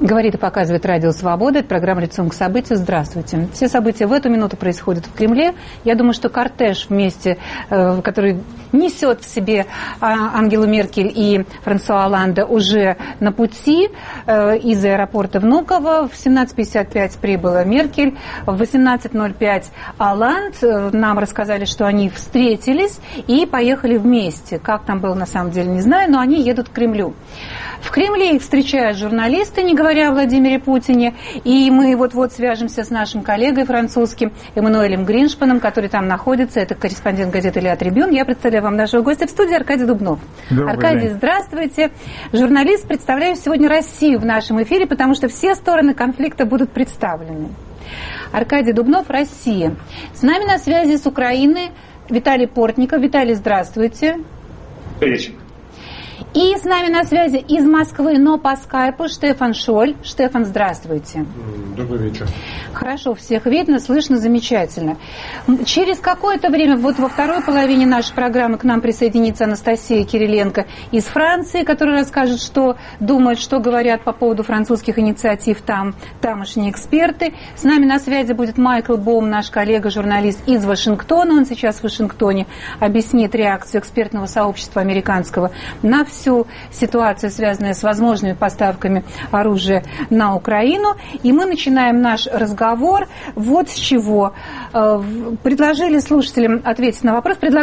Говорит и показывает Радио Свобода. Это программа «Лицом к событию». Здравствуйте. Все события в эту минуту происходят в Кремле. Я думаю, что кортеж вместе, который несет в себе Ангелу Меркель и Франсуа Олланда, уже на пути из аэропорта Внуково. В 17:55 прибыла Меркель, в 18:05 Олланд. Нам рассказали, что они встретились и поехали вместе. Как там было, на самом деле, не знаю, но они едут к Кремлю. В Кремле их встречают журналисты, не говоря о Владимире Путине. И мы вот-вот свяжемся с нашим коллегой французским Эммануэлем Гриншпаном, который там находится. Это корреспондент газеты «Ля Трибюн». Я представляю вам нашего гостя в студии, Аркадий Дубнов. Аркадий, здравствуйте. Журналист, представляю сегодня Россию в нашем эфире, потому что все стороны конфликта будут представлены. Аркадий Дубнов, Россия. С нами на связи с Украины Виталий Портников. Виталий, здравствуйте. Привет. И с нами на связи из Москвы, но по скайпу Штефан Шоль. Штефан, здравствуйте. Добрый вечер. Хорошо, всех видно, слышно, замечательно. Через какое-то время, вот во второй половине нашей программы к нам присоединится Анастасия Кириленко из Франции, которая расскажет, что думают, что говорят по поводу французских инициатив тамошние эксперты. С нами на связи будет Майкл Боум, наш коллега-журналист из Вашингтона. Он сейчас в Вашингтоне объяснит реакцию экспертного сообщества американского на всю ситуацию, связанную с возможными поставками оружия на Украину. И мы начинаем наш разговор вот с чего. Предлагаем слушателям ответить на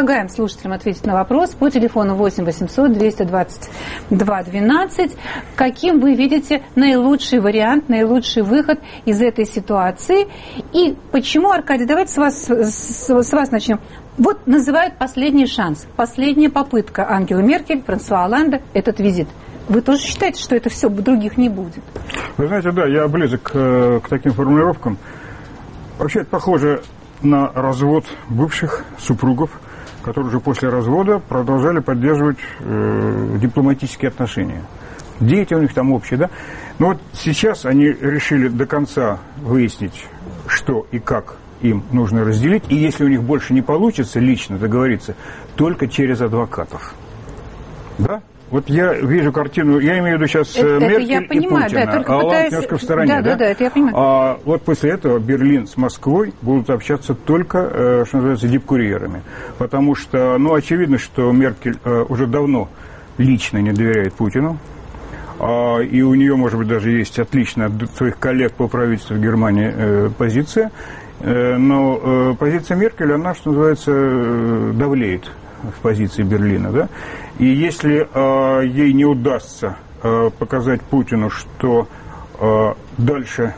вопрос по телефону 8 800 222 12. Каким вы видите наилучший вариант, наилучший выход из этой ситуации? И почему, Аркадий, давайте с вас начнем. Вот называют последний шанс, последняя попытка Ангелы Меркель, Франсуа Олланда, этот визит. Вы тоже считаете, что это все, других не будет? Вы знаете, да, я близок к таким формулировкам. Вообще это похоже на развод бывших супругов, которые уже после развода продолжали поддерживать дипломатические отношения. Дети у них там общие, да? Но вот сейчас они решили до конца выяснить, что и как им нужно разделить, и если у них больше не получится лично договориться, только через адвокатов. Да? Вот я вижу картину, я имею в виду сейчас Меркель я понимаю, и Путина, да, а Олланд немножко в стороне. Да, это я понимаю. А вот после этого Берлин с Москвой будут общаться только, что называется, дипкурьерами. Потому что, очевидно, что Меркель уже давно лично не доверяет Путину. И у нее, может быть, даже есть отличная от своих коллег по правительству в Германии позиция. Но позиция Меркель, она, что называется, давлеет в позиции Берлина, да? И если ей не удастся показать Путину, что дальше,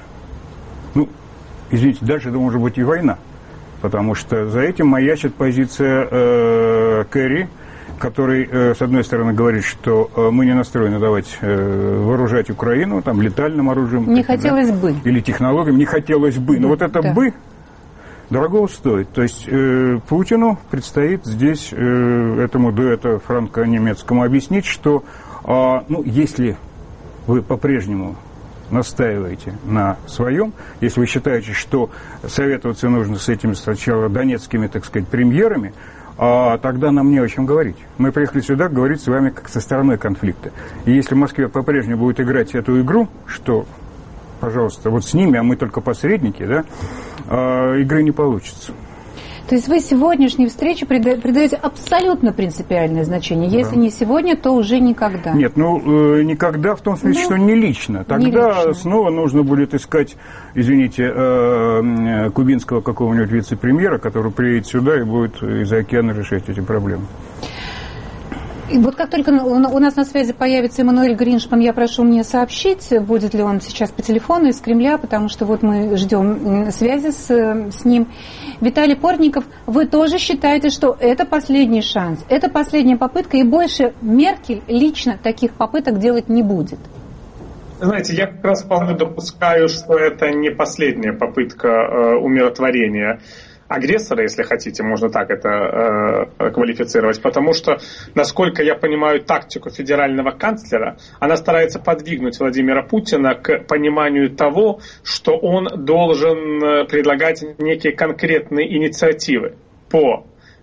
дальше это может быть и война, потому что за этим маячит позиция Керри, который, с одной стороны, говорит, что мы не настроены давать вооружать Украину там, летальным оружием. Не хотелось бы. Или технологиям, не хотелось бы. Но вот это «бы» дорого стоит. То есть Путину предстоит здесь этому дуэту франко-немецкому объяснить, что если вы по-прежнему настаиваете на своем, если вы считаете, что советоваться нужно с этими сначала донецкими, так сказать, премьерами, тогда нам не о чем говорить. Мы приехали сюда говорить с вами как со стороной конфликта. И если в Москве по-прежнему будет играть эту игру, что, пожалуйста, вот с ними, а мы только посредники, да, игры не получится. То есть вы сегодняшней встрече придаете абсолютно принципиальное значение. Если не сегодня, то уже никогда. Нет, никогда в том смысле, что не лично. Тогда снова нужно будет искать, кубинского какого-нибудь вице-премьера, который приедет сюда и будет из-за океана решать эти проблемы. И вот как только у нас на связи появится Эммануэль Гриншпан, я прошу мне сообщить, будет ли он сейчас по телефону из Кремля, потому что вот мы ждем связи с ним. Виталий Портников, вы тоже считаете, что это последний шанс, это последняя попытка, и больше Меркель лично таких попыток делать не будет? Знаете, я как раз вполне допускаю, что это не последняя попытка умиротворения агрессора, если хотите, можно так это квалифицировать, потому что, насколько я понимаю тактику федерального канцлера, она старается подвигнуть Владимира Путина к пониманию того, что он должен предлагать некие конкретные инициативы по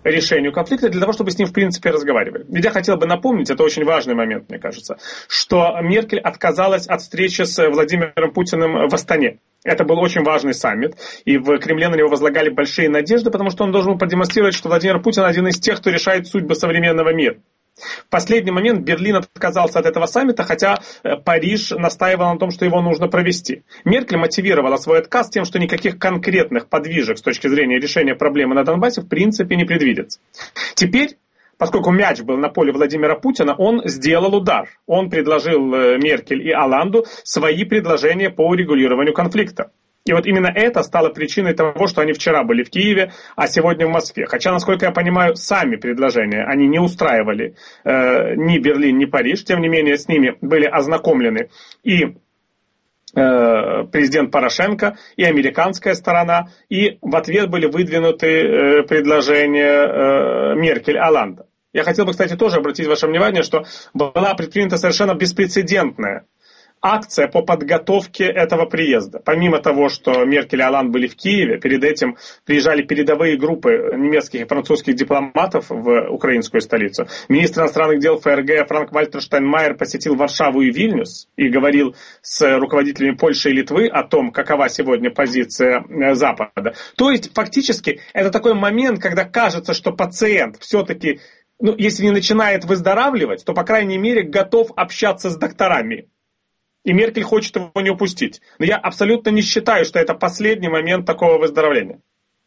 решению конфликта для того, чтобы с ним, в принципе, разговаривали. Ведь я хотел бы напомнить, это очень важный момент, мне кажется, что Меркель отказалась от встречи с Владимиром Путиным в Астане. Это был очень важный саммит, и в Кремле на него возлагали большие надежды, потому что он должен был продемонстрировать, что Владимир Путин один из тех, кто решает судьбы современного мира. В последний момент Берлин отказался от этого саммита, хотя Париж настаивал на том, что его нужно провести. Меркель мотивировала свой отказ тем, что никаких конкретных подвижек с точки зрения решения проблемы на Донбассе в принципе не предвидится. Теперь, поскольку мяч был на поле Владимира Путина, он сделал удар. Он предложил Меркель и Оланду свои предложения по урегулированию конфликта. И вот именно это стало причиной того, что они вчера были в Киеве, а сегодня в Москве. Хотя, насколько я понимаю, сами предложения они не устраивали ни Берлин, ни Париж. Тем не менее, с ними были ознакомлены и президент Порошенко, и американская сторона. И в ответ были выдвинуты предложения Меркель и Оланда. Я хотел бы, кстати, тоже обратить ваше внимание, что была предпринята совершенно беспрецедентная акция по подготовке этого приезда. Помимо того, что Меркель и Оланд были в Киеве, перед этим приезжали передовые группы немецких и французских дипломатов в украинскую столицу. Министр иностранных дел ФРГ Франк-Вальтер Штайнмайер посетил Варшаву и Вильнюс и говорил с руководителями Польши и Литвы о том, какова сегодня позиция Запада. То есть, фактически, это такой момент, когда кажется, что пациент все-таки, если не начинает выздоравливать, то, по крайней мере, готов общаться с докторами. И Меркель хочет его не упустить. Но я абсолютно не считаю, что это последний момент такого выздоровления.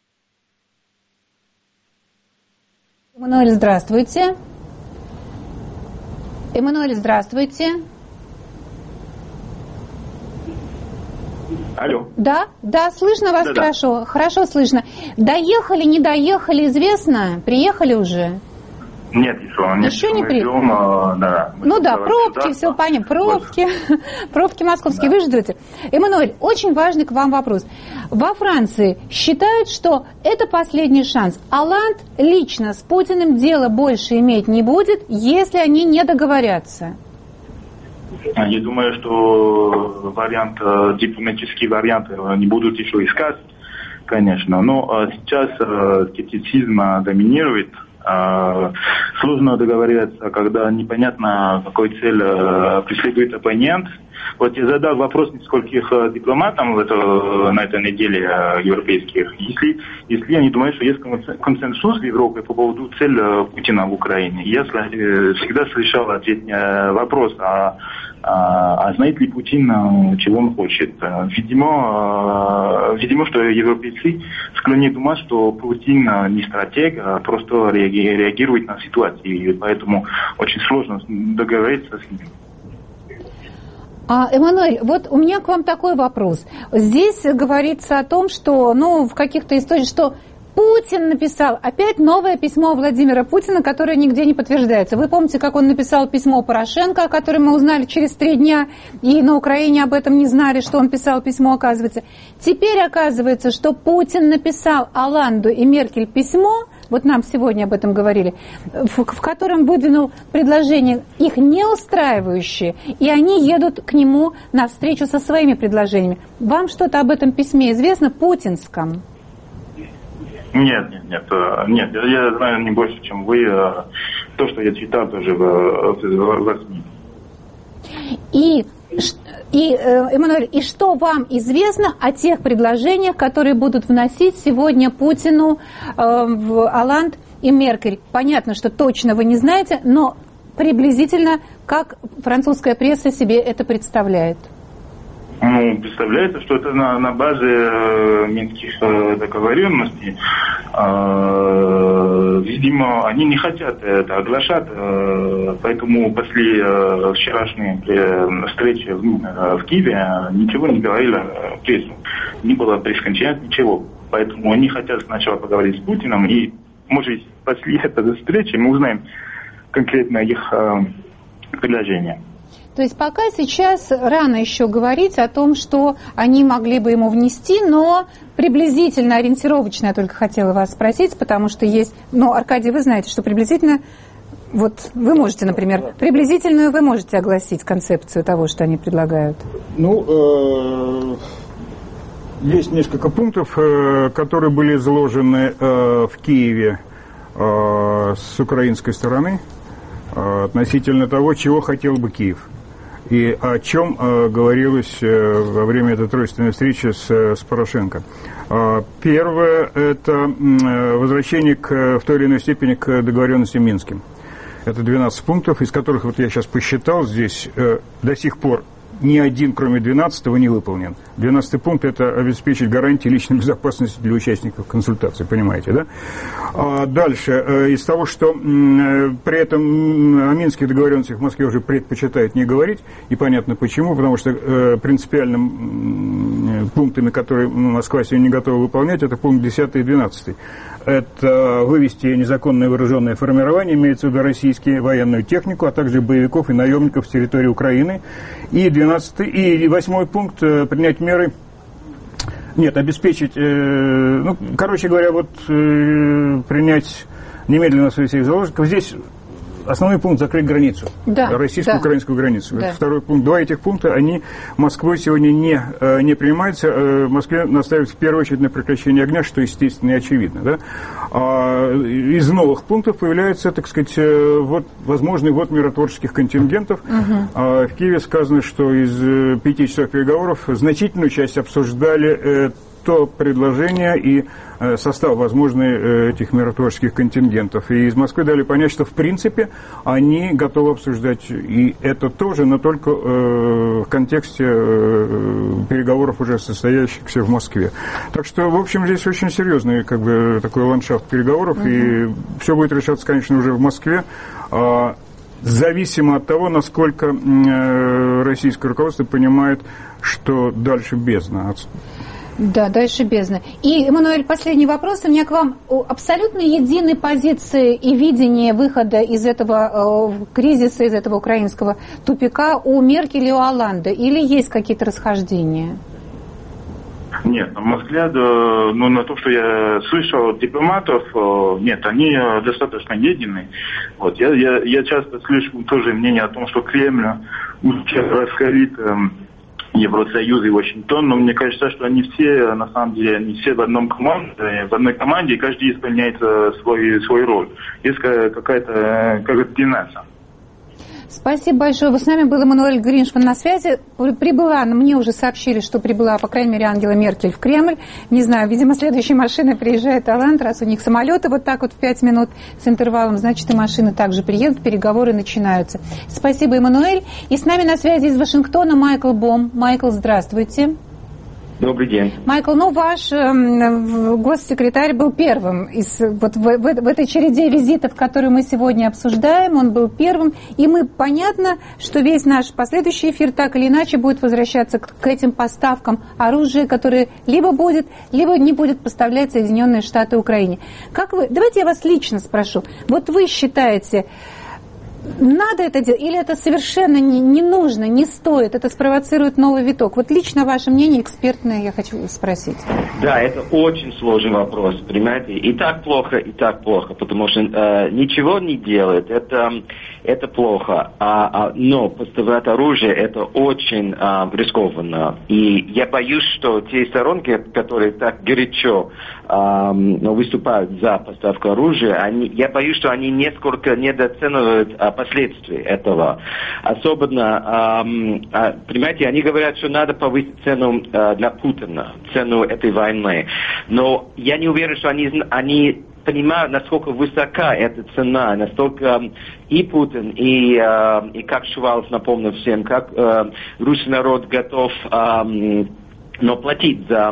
Эммануэль, здравствуйте. Эммануэль, здравствуйте. Алло. Да, слышно вас хорошо. Хорошо слышно. Доехали, не доехали, известно? Приехали уже? Нет, еще не приехали. Пробки, все понятно. Пробки московские, вы ждете. Эммануэль, очень важный к вам вопрос. Во Франции считают, что это последний шанс. Оланд лично с Путиным дело больше иметь не будет, если они не договорятся. Я думаю, что дипломатические варианты не будут еще искать, конечно. Но сейчас скептицизм доминирует. Сложно договориться, когда непонятно, какой цель преследует оппонент. Вот я задал вопрос нескольких дипломатам на этой неделе европейских. Если они думают, что есть консенсус в Европе по поводу цели Путина в Украине, я всегда слышал ответ вопрос, а знает ли Путин, чего он хочет? Видимо, что европейцы склонны думать, что Путин не стратег, а просто реагирует на ситуацию, и поэтому очень сложно договориться с ним. Эммануэль, вот у меня к вам такой вопрос. Здесь говорится о том, что, в каких-то источниках, что Путин написал опять новое письмо Владимира Путина, которое нигде не подтверждается. Вы помните, как он написал письмо Порошенко, о котором мы узнали через 3 дня, и на Украине об этом не знали, что он писал письмо, оказывается. Теперь оказывается, что Путин написал Оланду и Меркель письмо, вот нам сегодня об этом говорили, в котором выдвинул предложения их не устраивающие, и они едут к нему на встречу со своими предложениями. Вам что-то об этом письме известно, путинском? Нет, я знаю не больше, чем вы. То, что я читал тоже в СМИ. Эммануэль, и что вам известно о тех предложениях, которые будут вносить сегодня Путину Оланд и Меркель? Понятно, что точно вы не знаете, но приблизительно как французская пресса себе это представляет? Представляется, что это на базе минских договоренностей. Видимо, они не хотят это оглашать, поэтому после вчерашней встречи в Киеве ничего не говорили прессу. Не было пресс-конференции, ничего. Поэтому они хотят сначала поговорить с Путиным, и, может, после этой встречи мы узнаем конкретно их предложение. То есть пока сейчас рано еще говорить о том, что они могли бы ему внести, но приблизительно, ориентировочно я только хотела вас спросить, потому что есть, Аркадий, вы знаете, что приблизительно, вот вы можете, например, приблизительную вы можете огласить концепцию того, что они предлагают? Есть несколько пунктов, которые были изложены в Киеве. с украинской стороны относительно того, чего хотел бы Киев. И о чем говорилось во время этой тройственной встречи с Порошенко. Первое – это возвращение в той или иной степени к договоренностям Минским. Это 12 пунктов, из которых вот я сейчас посчитал здесь до сих пор ни один, кроме 12-го, не выполнен. 12-й пункт – это обеспечить гарантии личной безопасности для участников консультаций, понимаете, да? Дальше, из того, что при этом о минских договоренностях в Москве уже предпочитают не говорить, и понятно почему, потому что принципиальными пунктами, которые Москва сегодня не готова выполнять, это пункт 10 и 12. Это вывести незаконное вооруженное формирование, имеется в виду российские, военную технику, а также боевиков и наемников с территории Украины. И 12 и 8 пункт принять меры, обеспечить, короче говоря, принять немедленно своих заложников. Здесь основной пункт – закрыть границу, российско-украинскую границу. Да. Это второй пункт. Два этих пункта, они Москвой сегодня не принимаются. В Москве настаивают в первую очередь на прекращении огня, что естественно и очевидно. Да? Из новых пунктов появляется, так сказать, возможный ввод миротворческих контингентов. В Киеве сказано, что из 5 часов переговоров значительную часть обсуждали то предложение и состав возможный этих миротворческих контингентов. И из Москвы дали понять, что в принципе они готовы обсуждать и это тоже, но только в контексте переговоров, уже состоящихся в Москве. Так что, в общем, здесь очень серьезный такой ландшафт переговоров, и все будет решаться, конечно, уже в Москве. Зависимо от того, насколько российское руководство понимает, что дальше бездна. Да, дальше бездна. И, Эммануэль, последний вопрос у меня к вам. Абсолютно единой позиции и видения выхода из этого кризиса, из этого украинского тупика у Меркель и у Олланде? Или есть какие-то расхождения? Нет, в Москве, на то, что я слышал от дипломатов, нет, они достаточно едины. Я часто слышу тоже мнение о том, что Кремль расхорит Евросоюз и Вашингтон, но мне кажется, что они все, на самом деле, они все в одной команде, и каждый исполняет свою роль. Есть какая-то координация. Спасибо большое. С нами был Эммануэль Гриншпан на связи. Мне уже сообщили, что прибыла, по крайней мере, Ангела Меркель в Кремль. Не знаю, видимо, следующей машиной приезжает Олланд, раз у них самолеты вот так вот в 5 минут с интервалом, значит, и машины также приедут, переговоры начинаются. Спасибо, Эммануэль. И с нами на связи из Вашингтона Майкл Бом. Майкл, здравствуйте. Добрый день. Майкл, ваш госсекретарь был первым в этой череде визитов, которые мы сегодня обсуждаем, он был первым, и понятно, что весь наш последующий эфир так или иначе будет возвращаться к этим поставкам оружия, которое либо будет, либо не будет поставлять Соединенные Штаты Украине. Давайте я вас лично спрошу, вы считаете, надо это делать, или это совершенно не нужно, не стоит, это спровоцирует новый виток? Лично ваше мнение экспертное я хочу спросить. Да, это очень сложный вопрос, понимаете? И так плохо, потому что ничего не делать, это плохо. Но поставлять оружие, это очень рискованно. И я боюсь, что те сторонки, которые так горячо выступают за поставку оружия, я боюсь, что они несколько недооценивают последствий этого. Особенно, понимаете, они говорят, что надо повысить цену для Путина, цену этой войны. Но я не уверен, что они понимают, насколько высока эта цена, настолько и Путин, и как Шувалов напомнил всем, как русский народ готов платить за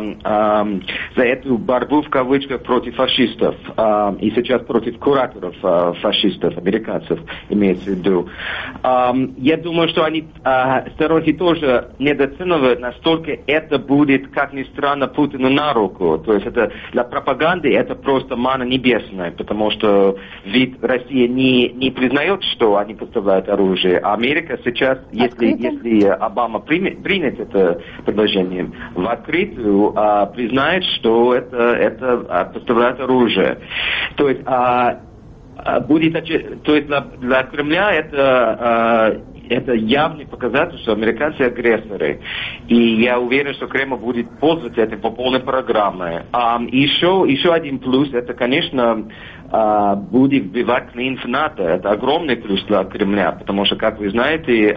эту борьбу в кавычках против фашистов и сейчас против кураторов фашистов, американцев имеется в виду. Я думаю, что они сторонники тоже недооценивают, настолько это будет, как ни странно, Путину на руку. То есть это для пропаганды это просто манна небесная, потому что ведь Россия не признает, что они поставляют оружие, а Америка сейчас, если Обама примет это предложение, в открытую признает, что это поставляет оружие. То есть для Кремля это это явный показатель, что американцы агрессоры. И я уверен, что Кремль будет пользоваться этим по полной программе. Еще один плюс, это, конечно, будет вбивать клин в НАТО. Это огромный плюс для Кремля, потому что, как вы знаете,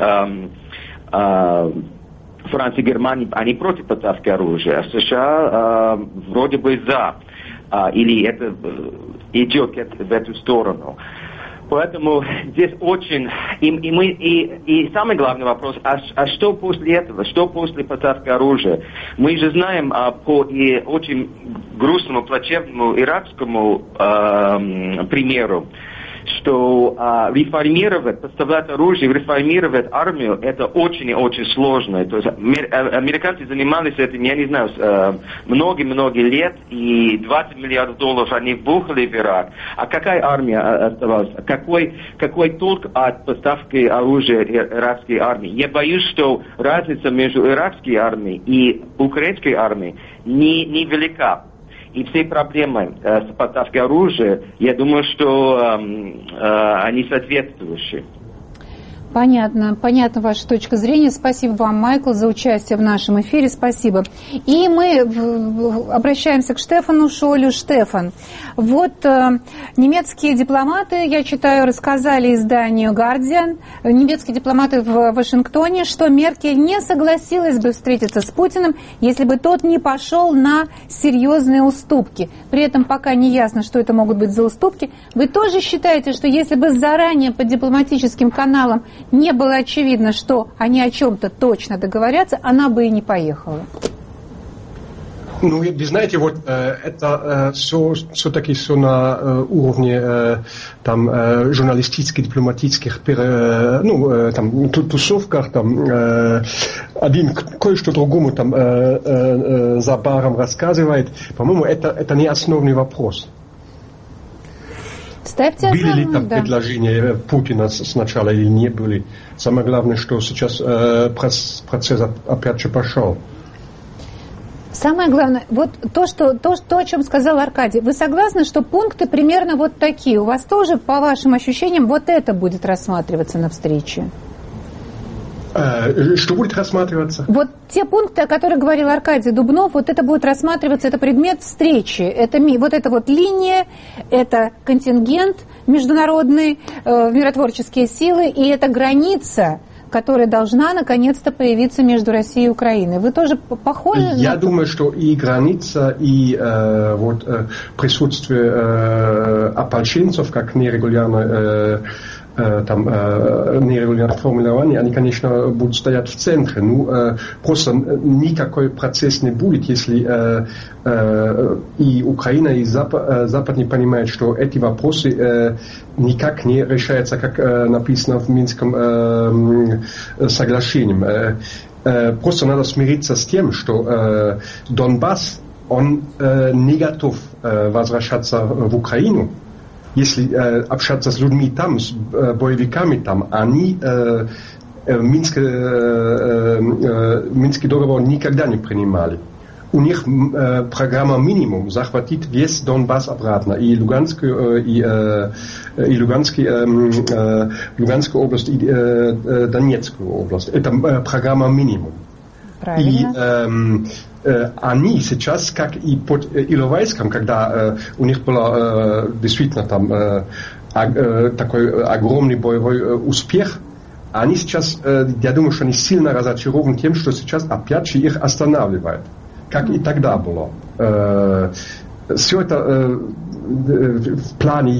Франция и Германия, они против поставки оружия, а США вроде бы за. Или это идет в эту сторону. Поэтому здесь очень... И самый главный вопрос, а что после этого? Что после поставки оружия? Мы же знаем по очень грустному, плачевному иракскому примеру, что реформировать, поставлять оружие, реформировать армию, это очень и очень сложно. То есть американцы занимались этим, я не знаю, многие лет, и $20 миллиардов они вбухали в Ирак. А какая армия оставалась? Какой толк от поставки оружия иракской армии? Я боюсь, что разница между иракской армией и украинской армией не велика. И все проблемы с поставкой оружия, я думаю, что они соответствующие. Понятно ваша точка зрения. Спасибо вам, Майкл, за участие в нашем эфире. Спасибо. И мы обращаемся к Штефану Шолю. Штефан, вот немецкие дипломаты, я читаю, рассказали изданию «Гардиан», немецкие дипломаты в Вашингтоне, что Меркель не согласилась бы встретиться с Путиным, если бы тот не пошел на серьезные уступки. При этом пока не ясно, что это могут быть за уступки. Вы тоже считаете, что если бы заранее по дипломатическим каналам не было очевидно, что они о чем-то точно договорятся, она бы и не поехала? Ну, вы знаете, вот это все-таки все на уровне журналистических, дипломатических тусовках, один кое-что другому за баром рассказывает. По-моему, это не основной вопрос. Были ли там предложения Путина сначала или не были? Самое главное, что сейчас процесс опять же пошел. Самое главное, вот то, о чем сказал Аркадий. Вы согласны, что пункты примерно вот такие? У вас тоже, по вашим ощущениям, вот это будет рассматриваться на встрече? Что будет рассматриваться? Вот те пункты, о которых говорил Аркадий Дубнов, вот это будет рассматриваться, это предмет встречи. Это вот эта вот линия, это контингент международный, миротворческие силы, и это граница, которая должна наконец-то появиться между Россией и Украиной. Вы тоже похожи? Я думаю, что и граница, и присутствие ополченцев, как нерегулярно нерегулярное формирование, они, конечно, будут стоять в центре. Просто никакой процесс не будет, если и Украина, и Запад не понимают, что эти вопросы никак не решаются, как написано в Минском соглашении. Просто надо смириться с тем, что Донбасс, он не готов возвращаться в Украину. Если общаться с людьми там, с боевиками там, они Минский договор никогда не принимали. У них программа минимум захватить весь Донбасс обратно, и Луганскую Луганскую область, и Донецкую область. Это программа минимум. Правильно. И они сейчас, как и под Иловайском, когда у них был действительно там такой огромный боевой успех, они сейчас, я думаю, что они сильно разочарованы тем, что сейчас опять же их останавливают, как и тогда было. Все это в плане,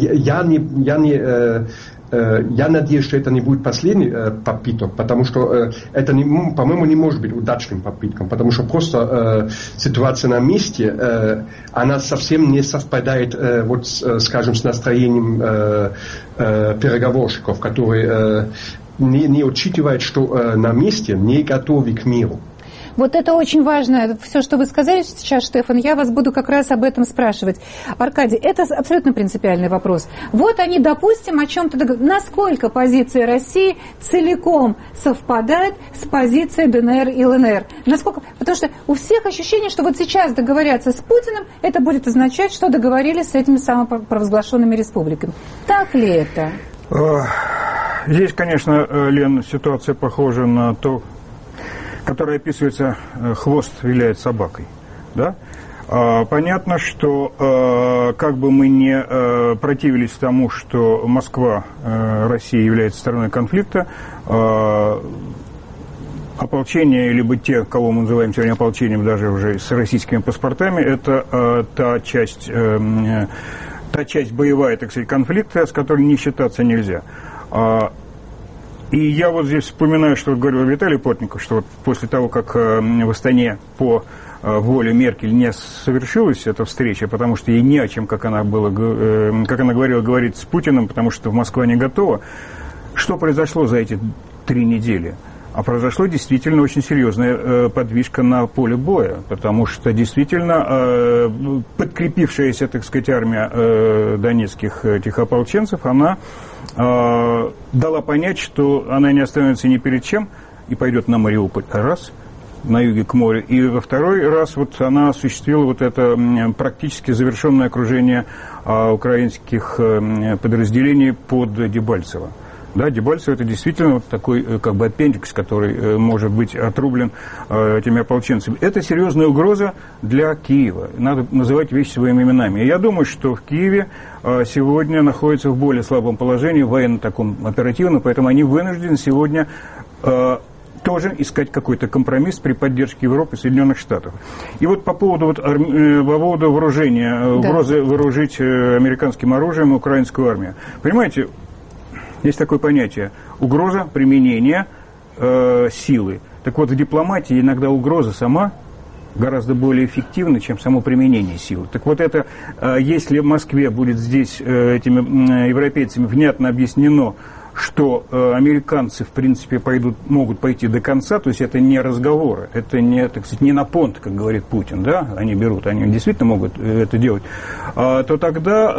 я надеюсь, что это не будет последний попыток, потому что это, по-моему, не может быть удачным попытком, потому что просто ситуация на месте, она совсем не совпадает, скажем, с настроением переговорщиков, которые не учитывают, что на месте не готовы к миру. Вот это очень важно. Все, что вы сказали сейчас, Штефан, я вас буду как раз об этом спрашивать. Аркадий, это абсолютно принципиальный вопрос. Вот они, допустим, о чем-то договорились. Насколько позиция России целиком совпадает с позицией ДНР и ЛНР? Насколько? Потому что у всех ощущение, что вот сейчас договорятся с Путиным, это будет означать, что договорились с этими самопровозглашенными республиками. Так ли это? Здесь, конечно, Лен, ситуация похожа на то, которая описывается «хвост виляет собакой». Да? Понятно, что как бы мы не противились тому, что Москва, Россия является стороной конфликта, ополчение, либо те, кого мы называем сегодня ополчением, даже уже с российскими паспортами, это та часть боевая, так сказать, конфликта, с которой не считаться нельзя. И я вот здесь вспоминаю, что вот говорил Виталий Портников, что вот после того, как в Астане по воле Меркель не совершилась эта встреча, потому что ей не о чем, как она говорила, говорить с Путиным, потому что Москва не готова. Что произошло за эти 3 недели? А произошло действительно очень серьезная подвижка на поле боя, потому что действительно подкрепившаяся, так сказать, армия донецких этих ополченцев, она дала понять, что она не остановится ни перед чем и пойдет на Мариуполь, раз, на юге к морю, и во второй раз вот она осуществила вот это практически завершенное окружение украинских подразделений под Дебальцево. Да, Дебальцево — это действительно вот такой как бы аппендикс, который может быть отрублен этими ополченцами. Это серьезная угроза для Киева. Надо называть вещи своими именами. И я думаю, что в Киеве сегодня находится в более слабом положении, военно таком оперативном, поэтому они вынуждены сегодня тоже искать какой-то компромисс при поддержке Европы и Соединенных Штатов. И вот по поводу вооружения, угрозы вооружить американским оружием украинскую армию. Понимаете, есть такое понятие – угроза применения силы. Так вот, в дипломатии иногда угроза сама гораздо более эффективна, чем само применение силы. Так вот это, если в Москве будет здесь этими европейцами внятно объяснено, что американцы, в принципе, могут пойти до конца, то есть это не разговоры, это не, так сказать, не на понт, как говорит Путин, да, они действительно могут это делать, то тогда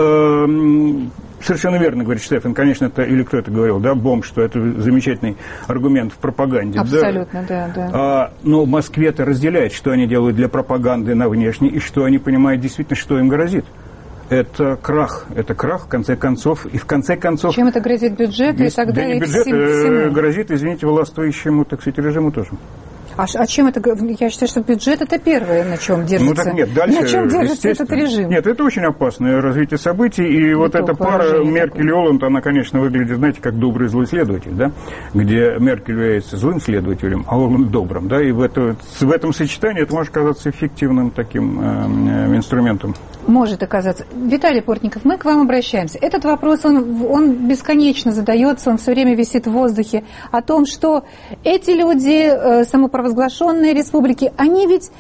совершенно верно говорит Штефан, конечно, это, или кто это говорил, да, Бомб, что это замечательный аргумент в пропаганде. Абсолютно, да. Но в Москве-то разделяет, что они делают для пропаганды на внешней, и что они понимают действительно, что им грозит. Это крах, в конце концов, и в конце концов... Чем это грозит бюджету и так далее? Бюджет грозит, извините, властвующему, так сказать, режиму тоже. А чем это? Я считаю, что бюджет — это первое, на чем держится. Ну так нет, дальше, на чем держится этот режим? Нет, это очень опасное развитие событий, и вот эта пара Меркель и Оланд, она, конечно, выглядит, знаете, как добрый и злой следователь, да, где Меркель является злым следователем, а Оланд добрым, да, и в этом сочетании это может казаться эффективным таким инструментом. Может оказаться. Виталий Портников, мы к вам обращаемся. Этот вопрос, он бесконечно задается, он все время висит в воздухе, о том, что эти люди, самопровозглашенные республики, они ведь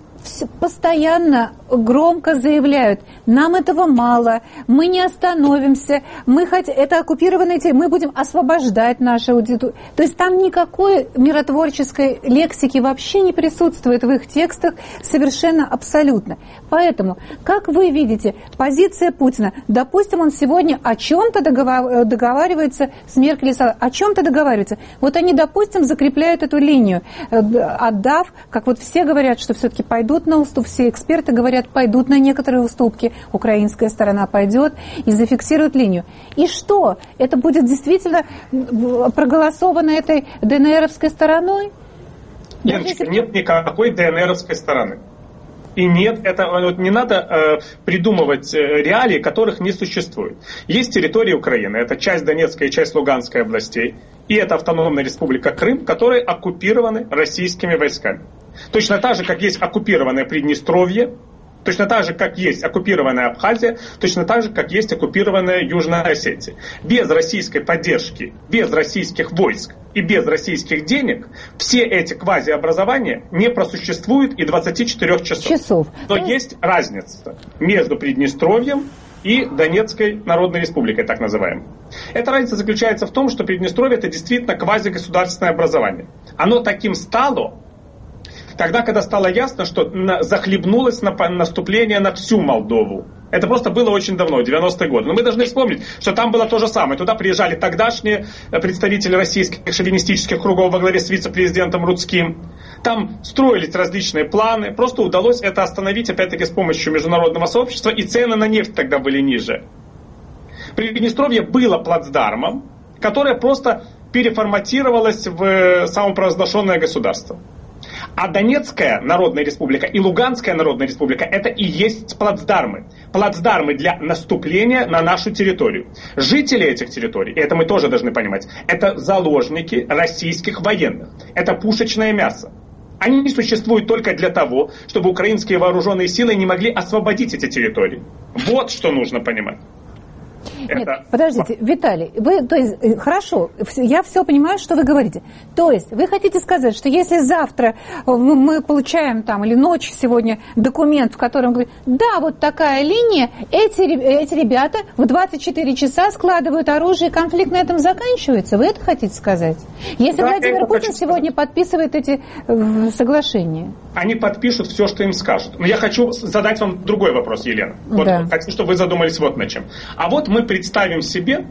постоянно громко заявляют: нам этого мало, мы не остановимся, это оккупированные территории, мы будем освобождать нашу аудиторию. То есть там никакой миротворческой лексики вообще не присутствует в их текстах, совершенно абсолютно. Поэтому, как вы видите, позиция Путина, допустим, он сегодня о чем-то договаривается с Меркель, о чем-то договаривается. Вот они, допустим, закрепляют эту линию, отдав, как вот все говорят, что все-таки пойдут на уступки, все эксперты говорят, пойдут на некоторые уступки, украинская сторона пойдет и зафиксирует линию. И что? Это будет действительно проголосовано этой ДНРовской стороной? Леночка, нет никакой ДНРовской стороны. И нет, не надо придумывать реалии, которых не существует. Есть территория Украины, это часть Донецкой и часть Луганской областей, и это автономная республика Крым, которые оккупированы российскими войсками. Точно так же, как есть оккупированное Приднестровье, точно так же, как есть оккупированная Абхазия, точно так же, как есть оккупированная Южная Осетия. Без российской поддержки, без российских войск и без российских денег все эти квазиобразования не просуществуют и 24 часов. Но есть разница между Приднестровьем и Донецкой Народной Республикой, так называемой. Эта разница заключается в том, что Приднестровье — это действительно квазигосударственное образование. Оно таким стало тогда, когда стало ясно, что захлебнулось наступление на всю Молдову. Это просто было очень давно, 90-е годы. Но мы должны вспомнить, что там было то же самое. Туда приезжали тогдашние представители российских шовинистических кругов во главе с вице-президентом Рудским. Там строились различные планы. Просто удалось это остановить, опять-таки, с помощью международного сообщества. И цены на нефть тогда были ниже. Приднестровье было плацдармом которое просто переформатировалось в самопровозглашенное государство. А Донецкая Народная Республика и Луганская Народная Республика — это и есть плацдармы. Плацдармы для наступления на нашу территорию. Жители этих территорий, и это мы тоже должны понимать, это заложники российских военных. Это пушечное мясо. Они не существуют только для того, чтобы украинские вооруженные силы не могли освободить эти территории. Вот что нужно понимать. Нет, подождите, Виталий, вы, то есть, хорошо, я все понимаю, что вы говорите. То есть, вы хотите сказать, что если завтра мы получаем там, или ночью сегодня документ, в котором говорит, да, вот такая линия, эти ребята в 24 часа складывают оружие, и конфликт на этом заканчивается? Вы это хотите сказать? Если да, Владимир Путин сегодня подписывает эти соглашения? Они подпишут все, что им скажут. Но я хочу задать вам другой вопрос, Елена. Вот да. Хочу, чтобы вы задумались вот над чем. А вот мы представим себе,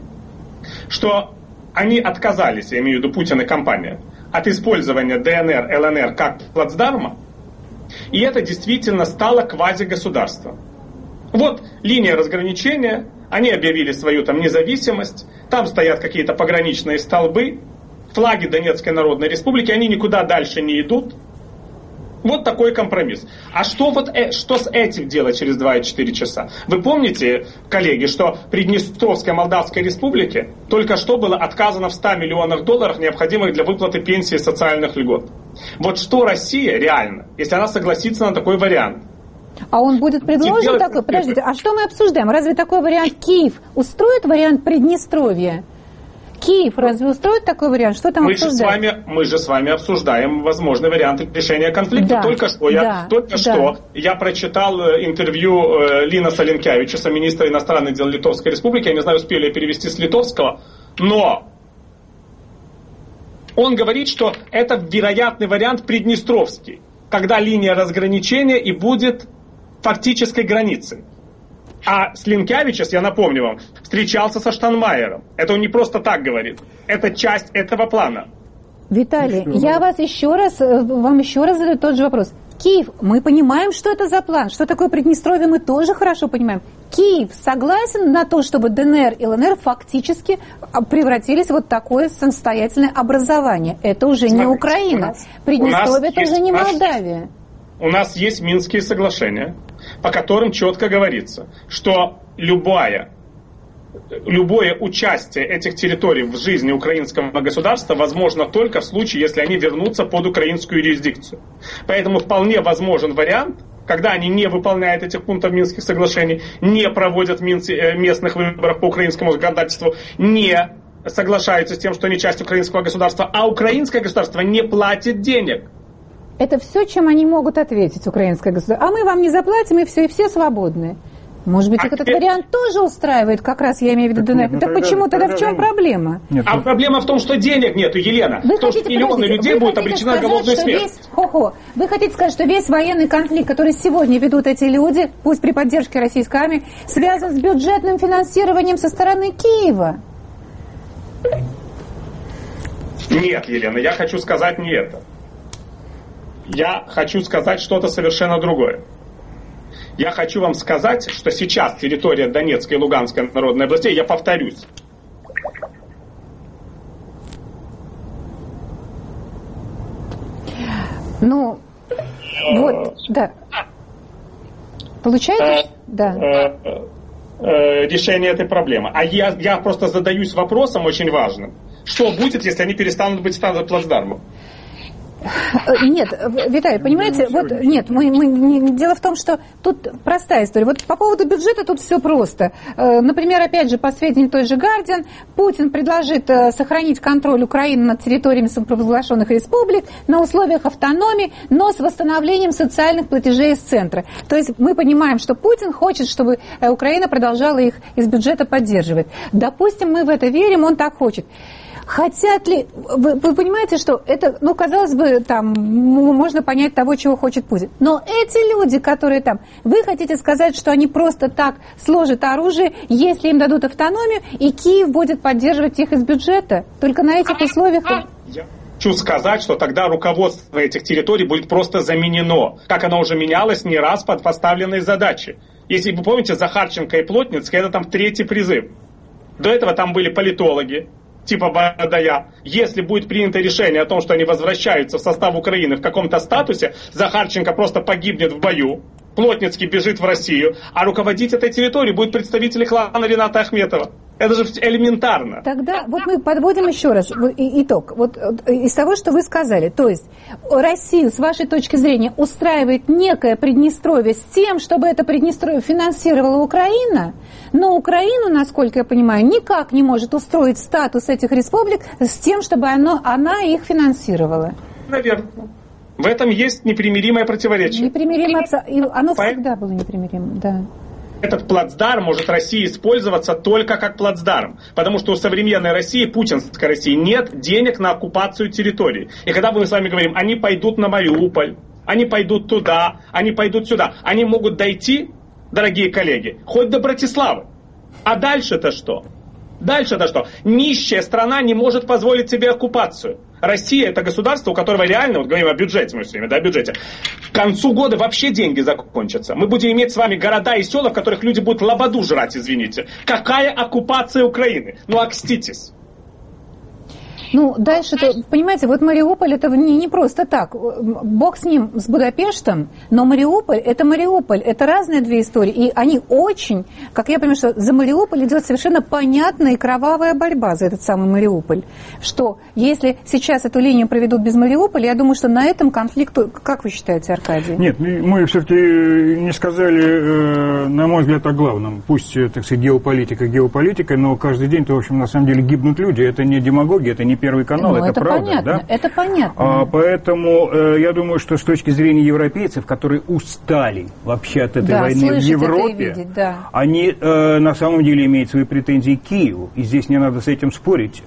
что они отказались, я имею в виду Путин и компания, от использования ДНР, ЛНР как плацдарма, и это действительно стало квазигосударством. Вот линия разграничения, они объявили свою там независимость, там стоят какие-то пограничные столбы, флаги Донецкой Народной Республики, они никуда дальше не идут. Вот такой компромисс. А что с этим делать через 2,4 часа? Вы помните, коллеги, что Приднестровской Молдавской Республике только что было отказано в $100 миллионов, необходимых для выплаты пенсии и социальных льгот. Вот что Россия реально, если она согласится на такой вариант? А он будет предложен такой? Подождите, а что мы обсуждаем? Разве такой вариант Киев устроит вариант Приднестровья? Киев разве устроит такой вариант? Что там обсуждать? Мы же с вами обсуждаем возможный вариант решения конфликта. Да, только что я прочитал интервью Линаса Линкевичуса, министра иностранных дел Литовской Республики. Я не знаю, успели ли перевести с литовского, но он говорит, что это вероятный вариант приднестровский, когда линия разграничения и будет фактической границей. А Слинкевичус, я напомню вам, встречался со Штайнмайером. Это он не просто так говорит. Это часть этого плана. Виталий, я вам еще раз задаю тот же вопрос. Киев, мы понимаем, что это за план, что такое Приднестровье, мы тоже хорошо понимаем. Киев согласен на то, чтобы ДНР и ЛНР фактически превратились в вот такое самостоятельное образование. Это уже не Украина. Приднестровье это уже не Молдавия. У нас есть Минские соглашения, по которым четко говорится, что любое участие этих территорий в жизни украинского государства возможно только в случае, если они вернутся под украинскую юрисдикцию. Поэтому вполне возможен вариант, когда они не выполняют этих пунктов Минских соглашений, не проводят местных выборов по украинскому законодательству, не соглашаются с тем, что они часть украинского государства, а украинское государство не платит денег. Это все, чем они могут ответить, украинское государство. А мы вам не заплатим, и все свободны. Может быть, их этот вариант тоже устраивает, как раз я имею в виду ДНР. Так почему тогда в чем проблема? А проблема в том, что денег нету, Елена. То, что миллионы людей будут обречены на голодный смерть. Вы хотите сказать, что весь военный конфликт, который сегодня ведут эти люди, пусть при поддержке российской армии, связан с бюджетным финансированием со стороны Киева? Нет, Елена, я хочу сказать не это. Я хочу сказать что-то совершенно другое. Я хочу вам сказать, что сейчас территория Донецкой и Луганской народной областей, я повторюсь, да. Получается? Да. Решение этой проблемы. А я просто задаюсь вопросом очень важным. Что будет, если они перестанут быть плацдармом? Нет, Виталий, понимаете, дело в том, что тут простая история. Вот по поводу бюджета тут все просто. Например, опять же, по сведениям той же Guardian, Путин предложит сохранить контроль Украины над территориями самопровозглашенных республик на условиях автономии, но с восстановлением социальных платежей из центра. То есть мы понимаем, что Путин хочет, чтобы Украина продолжала их из бюджета поддерживать. Допустим, мы в это верим, он так хочет. Хотят ли... Вы понимаете, что это, казалось бы, там, можно понять того, чего хочет Путин. Но эти люди, которые там, вы хотите сказать, что они просто так сложат оружие, если им дадут автономию, и Киев будет поддерживать их из бюджета? Только на этих условиях... Я хочу сказать, что тогда руководство этих территорий будет просто заменено, как оно уже менялось не раз под поставленные задачи. Если вы помните, Захарченко и Плотницкий, это там 3-й призыв. До этого там были политологи, типа Бадая, если будет принято решение о том, что они возвращаются в состав Украины в каком-то статусе, Захарченко просто погибнет в бою, Плотницкий бежит в Россию, а руководить этой территорией будет представитель клана Рената Ахметова. Это же элементарно. Тогда вот мы подводим еще раз итог. Вот из того, что вы сказали. То есть Россию, с вашей точки зрения, устраивает некое Приднестровье с тем, чтобы это Приднестровье финансировала Украина, но Украину, насколько я понимаю, никак не может устроить статус этих республик с тем, чтобы она их финансировала. Наверное. В этом есть непримиримое противоречие. Непримиримое, оно всегда было непримиримым, да. Этот плацдарм может России использоваться только как плацдарм, потому что у современной России, путинской России, нет денег на оккупацию территории. И когда мы с вами говорим, они пойдут на Мариуполь, они пойдут туда, они пойдут сюда, они могут дойти, дорогие коллеги, хоть до Братиславы. А дальше-то что? Дальше-то что? Нищая страна не может позволить себе оккупацию. Россия — это государство, у которого реально, вот говорим о бюджете, мы все время, да, о бюджете, к концу года вообще деньги закончатся. Мы будем иметь с вами города и села, в которых люди будут лободу жрать, извините. Какая оккупация Украины? Ну, окститесь. Ну, дальше-то, понимаете, вот Мариуполь это не просто так. Бог с ним, с Будапештом, но Мариуполь, это разные две истории. И они очень, как я понимаю, что за Мариуполь идет совершенно понятная и кровавая борьба за этот самый Мариуполь. Что если сейчас эту линию проведут без Мариуполя, я думаю, что на этом конфликту, как вы считаете, Аркадий? Нет, мы все-таки не сказали, на мой взгляд, о главном. Пусть, так сказать, геополитика, но каждый день-то, в общем, на самом деле гибнут люди. Это не демагогия, это не Первый канал, ну, это правда, понятно, да? Это понятно. Поэтому я думаю, что с точки зрения европейцев, которые устали вообще от этой войны в Европе, видеть, да. Они на самом деле имеют свои претензии к Киеву, и здесь не надо с этим спорить.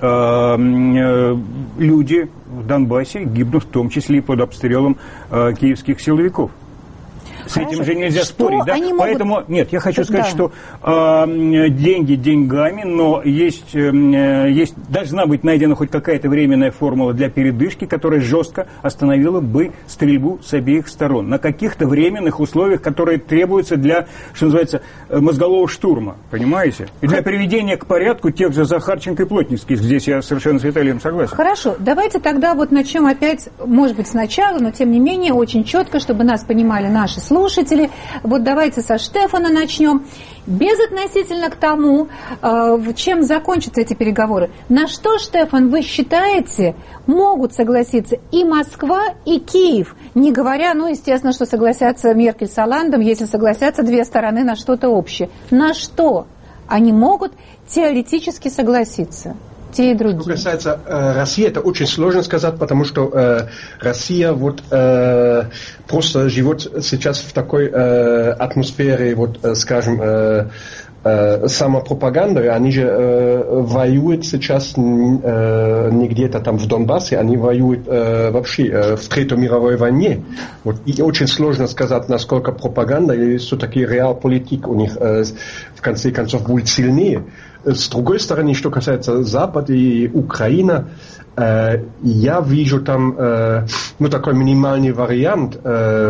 Люди в Донбассе гибнут в том числе и под обстрелом киевских силовиков. С этим же нельзя спорить, да? Поэтому, нет, я хочу сказать, что деньги деньгами, но есть должна быть найдена хоть какая-то временная формула для передышки, которая жестко остановила бы стрельбу с обеих сторон. На каких-то временных условиях, которые требуются для, что называется, мозгового штурма, понимаете? И для приведения к порядку тех же Захарченко и Плотницких. Здесь я совершенно с Виталием согласен. Хорошо, давайте тогда вот начнем опять, может быть, сначала, но тем не менее, очень четко, чтобы нас понимали наши слушатели. Вот давайте со Штефана начнем. Безотносительно к тому, чем закончатся эти переговоры. На что, Штефан, вы считаете, могут согласиться и Москва, и Киев? Не говоря, ну, естественно, что согласятся Меркель с Олландом, если согласятся две стороны на что-то общее. На что они могут теоретически согласиться? Те и другие. Что касается России, это очень сложно сказать, потому что Россия вот просто живет сейчас в такой атмосфере, вот, скажем, самопропаганды. Они же воюют сейчас не где-то там в Донбассе, они воюют вообще в Третьей мировой войне. Вот. И очень сложно сказать, насколько пропаганда и все-таки реал-политик у них в конце концов будет сильнее. С другой стороны, что касается Запада и Украины, я вижу там такой минимальный вариант,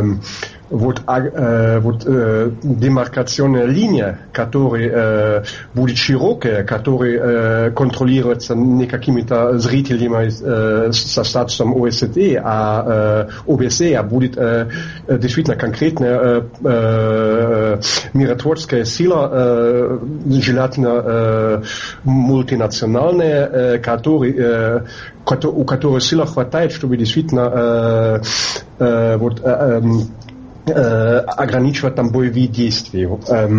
демаркационная линия, которая будет широкая, которая контролируется не какими-то зрителями со статусом ОСЦЕ, а ОБСЕ, а будет действительно конкретная миротворческая сила, желательно мультинациональная, у которой сила хватает, чтобы действительно ограничивать там боевые действия.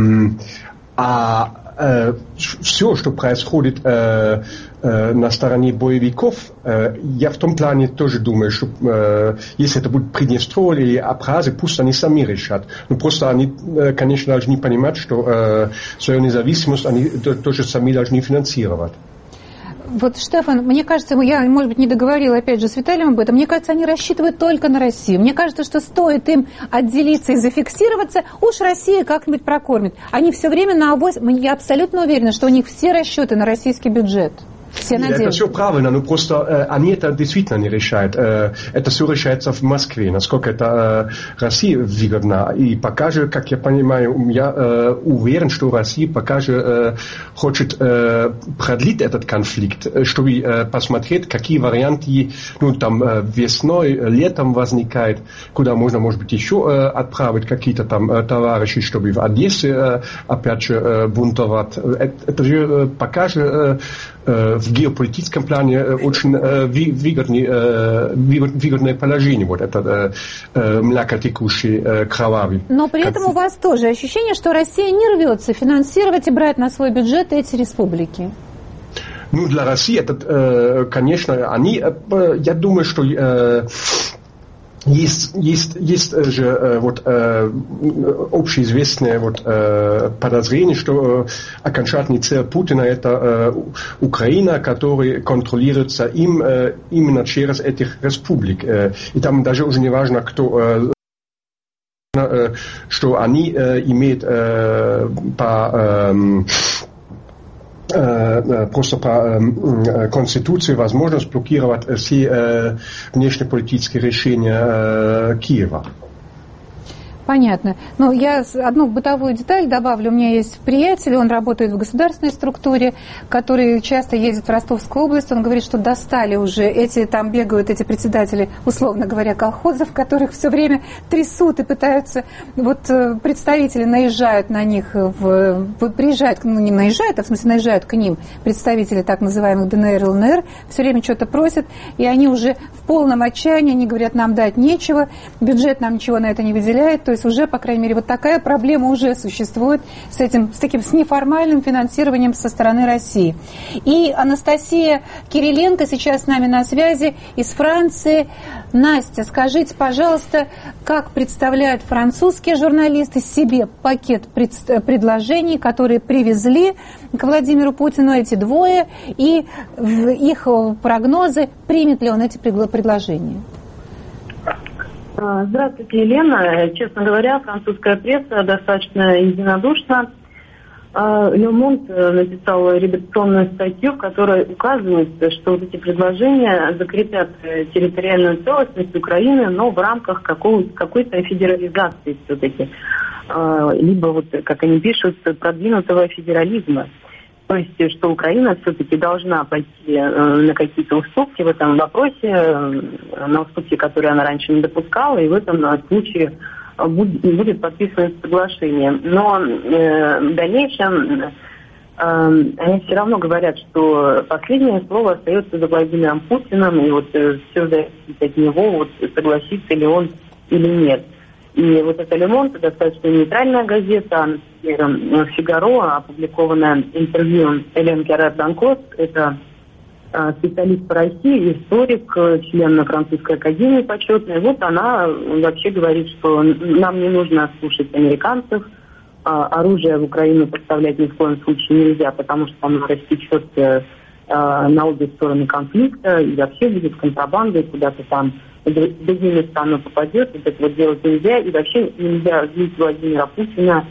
Все, что происходит на стороне боевиков, я в том плане тоже думаю, что если это будет Приднестровье или Абхазия, пусть они сами решат. Но просто они, конечно, должны понимать, что свою независимость они тоже сами должны финансировать. Вот, Штефан, мне кажется, я, может быть, не договорила опять же с Виталием об этом, мне кажется, они рассчитывают только на Россию. Мне кажется, что стоит им отделиться и зафиксироваться, уж Россия как-нибудь прокормит. Они все время на авось, я абсолютно уверена, что у них все расчеты на российский бюджет. Это все правильно, но просто они это действительно не решают. Это все решается в Москве, насколько это России выгодно. И пока же, как я понимаю, я уверен, что Россия пока же хочет продлить этот конфликт, чтобы посмотреть, какие варианты там весной, летом возникают, куда можно, может быть, еще отправить какие-то там товарищи, чтобы в Одессе опять же бунтовать. Это же пока же в геополитическом плане очень выгодное положение, вот этот млякотекущий, кровавый. Но при этом у вас тоже ощущение, что Россия не рвется финансировать и брать на свой бюджет эти республики? Ну, для России это, конечно, они, я думаю, что есть же вот общеизвестное вот подозрение, что окончательная цель Путина это Украина, которая контролируется им именно через этих республик. И там даже уже не важно, кто, что они имеют просто по Конституции возможность блокировать все внешнеполитические решения Киева. Понятно. Но я одну бытовую деталь добавлю. У меня есть приятель, он работает в государственной структуре, который часто ездит в Ростовскую область. Он говорит, что достали уже там бегают эти председатели, условно говоря, колхозов, которых все время трясут и пытаются, вот представители наезжают на них, приезжают, ну не наезжают, а в смысле наезжают к ним представители так называемых ДНР и ЛНР, все время что-то просят, и они уже в полном отчаянии, они говорят, нам дать нечего, бюджет нам ничего на это не выделяет, то есть уже, по крайней мере, вот такая проблема уже существует с неформальным финансированием со стороны России. И Анастасия Кириленко сейчас с нами на связи из Франции. Настя, скажите, пожалуйста, как представляют французские журналисты себе пакет предложений, которые привезли к Владимиру Путину эти двое, и их прогнозы, примет ли он эти предложения? Здравствуйте, Елена. Честно говоря, французская пресса достаточно единодушна. Le Monde написал редакционную статью, в которой указывается, что вот эти предложения закрепят территориальную целостность Украины, но в рамках какой-то федерализации все-таки. Либо, вот, как они пишут, продвинутого федерализма. То есть, что Украина все-таки должна пойти на какие-то уступки в этом вопросе, на уступки, которые она раньше не допускала, и в этом случае будет подписано соглашение. Но в дальнейшем они все равно говорят, что последнее слово остается за Владимиром Путиным, и вот все зависит от него, вот согласится ли он или нет. И вот это «Le Monde» достаточно нейтральная газета, например, «Фигаро», опубликованное интервью Элен Керрер-Данкос, это специалист по России, историк, член Французской академии почетной. Вот она вообще говорит, что нам не нужно слушать американцев, оружие в Украину поставлять ни в коем случае нельзя, потому что оно растечет на обе стороны конфликта и вообще будет контрабандой куда-то там. В другие места оно попадет, и это вот делать нельзя, и вообще нельзя злить Владимира Путина.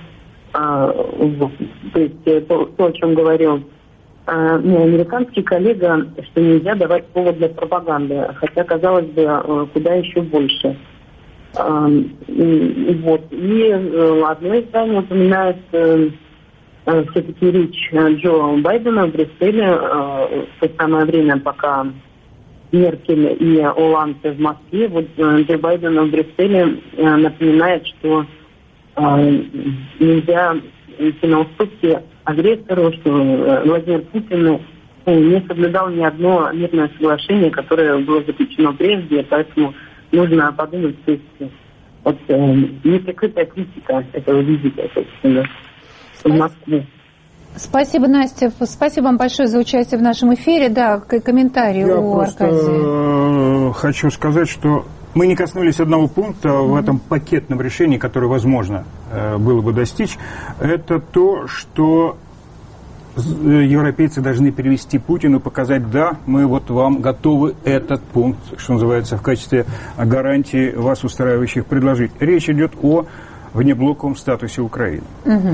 То есть то, о чем говорил мой американский коллега, что нельзя давать повод для пропаганды, хотя, казалось бы, куда еще больше. Вот. И одно издание упоминает все-таки речь Джо Байдена в Брюсселе в то самое время, пока Меркель и Оланд в Москве. Вот Джо Байден в Брюсселе напоминает, что нельзя идти на уступки агрессору, что Владимир Путин не соблюдал ни одно мирное соглашение, которое было заключено прежде, поэтому нужно подумать, то есть вот неприкрытая критика этого визита, собственно, в Москве. Спасибо, Настя. Спасибо вам большое за участие в нашем эфире. Да, комментарий у Аркадия. Я хочу сказать, что мы не коснулись одного пункта в этом пакетном решении, которое возможно было бы достичь. Это то, что европейцы должны перевести Путину, показать, да, мы вот вам готовы этот пункт, что называется, в качестве гарантии вас устраивающих предложить. Речь идет о внеблоковом статусе Украины.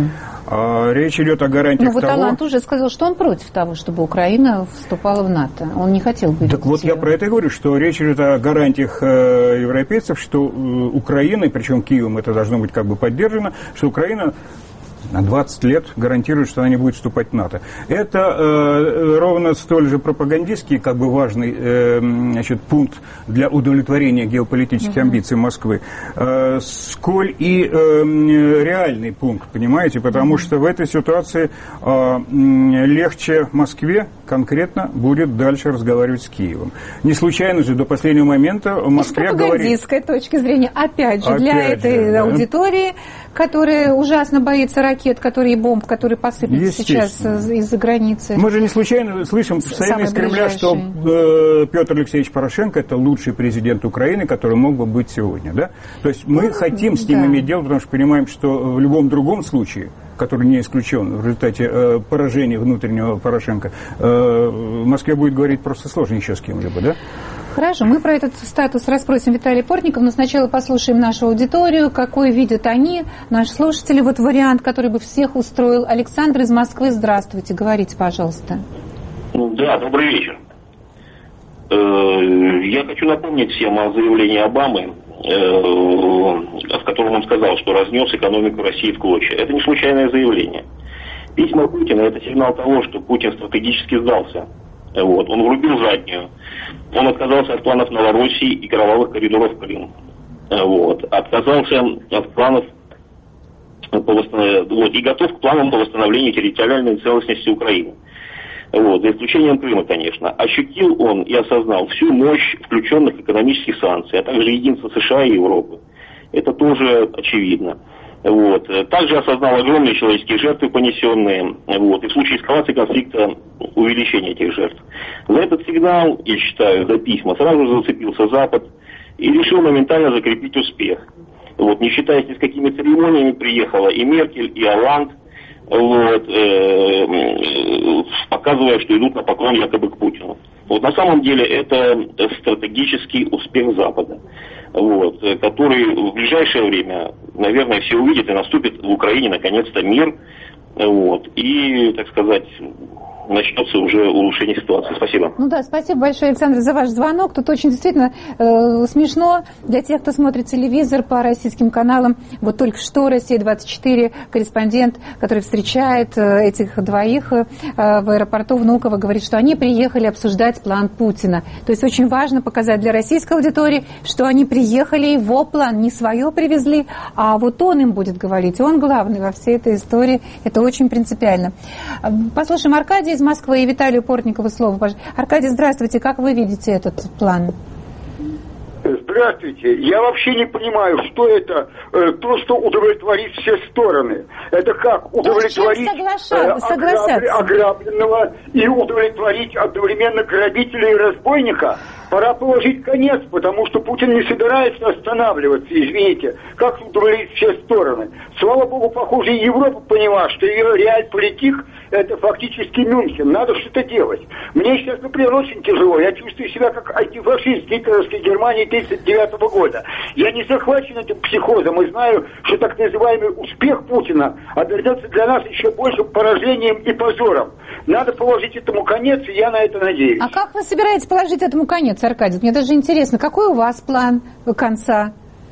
Речь идет о гарантиях того... Но вот Алант уже сказал, что он против того, чтобы Украина вступала в НАТО. Он не хотел бы... Так вот я про это и говорю, что речь идет о гарантиях европейцев, что Украина, причем Киевом это должно быть как бы поддержано, что Украина на 20 лет гарантирует, что она не будет вступать в НАТО. Это ровно столь же пропагандистский, как бы важный пункт для удовлетворения геополитических амбиций Москвы, сколь и реальный пункт, понимаете, потому что в этой ситуации легче Москве конкретно будет дальше разговаривать с Киевом. Не случайно же до последнего момента Москва говорит... С пропагандистской точки зрения, опять же, для этой аудитории, которая ужасно боится ракет, которые бомб, которые посыпятся сейчас из-за границы. Мы же не случайно слышим постоянно из Кремля, что Петр Алексеевич Порошенко это лучший президент Украины, который мог бы быть сегодня. Да? То есть мы хотим с ним иметь дело, потому что понимаем, что в любом другом случае, который не исключен в результате поражения внутреннего Порошенко, в Москве будет говорить просто сложно еще с кем-либо, да? Хорошо, мы про этот статус расспросим Виталия Портникова, но сначала послушаем нашу аудиторию, какой видят они, наши слушатели, вот вариант, который бы всех устроил. Александр из Москвы, здравствуйте, говорите, пожалуйста. Да, добрый вечер. Я хочу напомнить всем о заявлении Обамы, в котором он сказал, что разнес экономику России в клочья. Это не случайное заявление. Письма Путина – это сигнал того, что Путин стратегически сдался. Вот. Он врубил заднюю. Он отказался от планов Новороссии и кровавых коридоров в Крым. Вот. Отказался от планов и готов к планам по восстановлению территориальной целостности Украины. Вот. За исключением Крыма, конечно. Ощутил он и осознал всю мощь включенных экономических санкций, а также единство США и Европы. Это тоже очевидно. Вот. Также осознал огромные человеческие жертвы, понесенные, вот, и в случае эскалации конфликта увеличение этих жертв. За этот сигнал, я считаю, за письма, сразу же зацепился Запад и решил моментально закрепить успех. Вот, не считаясь ни с какими церемониями, приехала и Меркель, и Олланд, вот, показывая, что идут на поклон якобы к Путину. Вот, на самом деле это стратегический успех Запада, вот, который в ближайшее время, наверное, все увидят, и наступит в Украине наконец-то мир, вот, и, так сказать, начнется уже улучшение ситуации. Спасибо. Ну да, спасибо большое, Александр, за ваш звонок. Тут очень действительно смешно для тех, кто смотрит телевизор по российским каналам. Вот только что Россия-24, корреспондент, который встречает этих двоих в аэропорту Внуково, говорит, что они приехали обсуждать план Путина. То есть очень важно показать для российской аудитории, что они приехали, его план не свое привезли, а вот он им будет говорить. Он главный во всей этой истории. Это очень принципиально. Послушаем Аркадия из Москвы и Виталию Портникову слово. Аркадий, здравствуйте. Как вы видите этот план? Здравствуйте. Я вообще не понимаю, что это то, что удовлетворит все стороны. Это как удовлетворить ограбленного и удовлетворить одновременно грабителя и разбойника? Пора положить конец, потому что Путин не собирается останавливаться, извините. Как удовлетворить все стороны? Слава богу, похоже, и Европа поняла, что ее реальполитик – это фактически Мюнхен. Надо что-то делать. Мне сейчас, например, очень тяжело. Я чувствую себя как антифашист гитлеровской Германии 1939 года. Я не захвачен этим психозом и знаю, что так называемый успех Путина обернется для нас еще большим поражением и позором. Надо положить этому конец, и я на это надеюсь. А как вы собираетесь положить этому конец, Аркадий? Мне даже интересно, какой у вас план конца?